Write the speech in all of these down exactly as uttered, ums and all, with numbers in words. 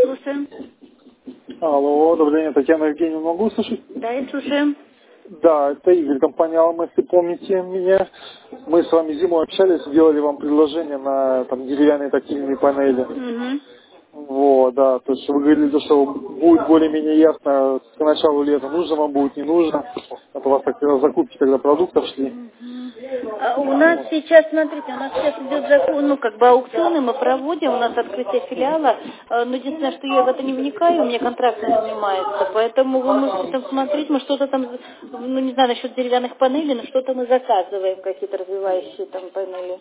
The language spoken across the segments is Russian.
слушаем. Алло, добрый день, Татьяна Евгеньевна, могу услышать? Да, и слушаем. Да, это Игорь, компания Алма, если помните меня. Мы с вами зимой общались, сделали вам предложение на там, деревянные тактильные панели. Угу. Вот, да, то есть вы говорили, что будет более-менее ясно к началу лета, нужно вам будет, не нужно. Это у вас как раз закупки, когда продуктов шли. А у нас сейчас, смотрите, у нас сейчас идет закон, ну, как бы аукционы мы проводим, у нас открытие филиала, а, но единственное, что я в это не вникаю, у меня контракт не занимается, поэтому вы можете там смотреть, мы что-то там, ну, не знаю, насчет деревянных панелей, но что-то мы заказываем, какие-то развивающие там панели.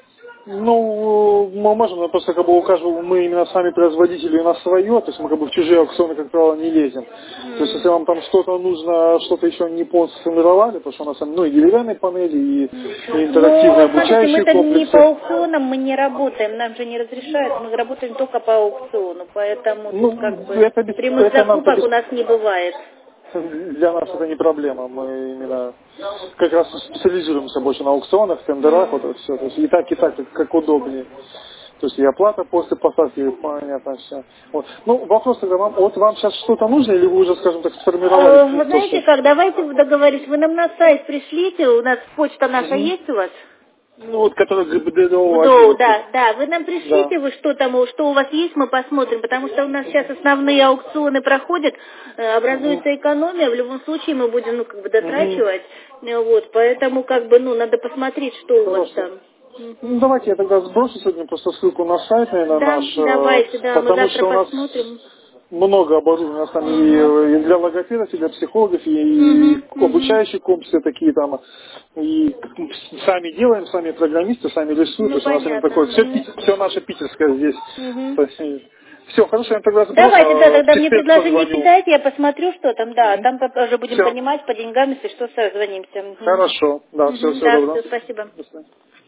Ну, мы можем, но просто как бы у каждого, мы именно сами производители, у нас свое, то есть мы как бы в чужие аукционы, как правило, не лезем. То есть если вам там что-то нужно, что-то еще не полностью сформировали, потому что у нас там, ну, и деревянные панели, и, и интерактивные Ну, смотрите, обучающие мы-то не по комплексы. аукционам, мы не работаем, нам же не разрешают, мы работаем только по аукциону, поэтому тут как Ну, бы это, без, прямых это нам-то закупок без, у нас не бывает. для нас это не проблема. Мы именно как раз специализируемся больше на аукционах, тендерах, вот это все. То есть и так, и так, как, как удобнее. То есть и оплата после поставки, понятно, все. Вот. Ну, вопрос тогда вам, вот вам сейчас что-то нужно, или вы уже, скажем так, сформировали А, Вы то, знаете что... как, давайте договорились, вы нам на сайт пришлите, у нас почта наша Мгм. есть у вас? Ну, вот, который В ГБДО один, Доу, вот, вот. да, да, вы нам Да. пришлите, вы что там, что у вас есть, мы посмотрим, потому что у нас сейчас основные аукционы проходят, э, Мгм. образуется экономия, в любом случае мы будем, ну, как бы Мгм. дотрачивать, э, вот, поэтому, как бы, ну, надо посмотреть, что у вас Хорошо. там. Ну, Мгм. давайте я тогда сброшу сегодня просто ссылку на сайт, наверное, Да, наш, э, давайте, да, мы потому завтра что у нас посмотрим. много оборудования, у нас там и, Угу. э, и для логопедов, и для психологов, и, и Угу, угу. обучающие комплексы такие там, и сами делаем, сами программисты, сами рисуют, то Ну, есть у нас именно понятно. такое, все, Угу. все наше питерское здесь. Угу. Все, хорошо, я тогда сброшу, Давайте, да, а в тогда мне четверг предложение позвоню. кидайте, я посмотрю, что там, да, там поп- уже будем Все, понимать по деньгам, если что, созвонимся. Угу. хорошо, да, все, Угу, всего да, доброго. все, спасибо. До свидания.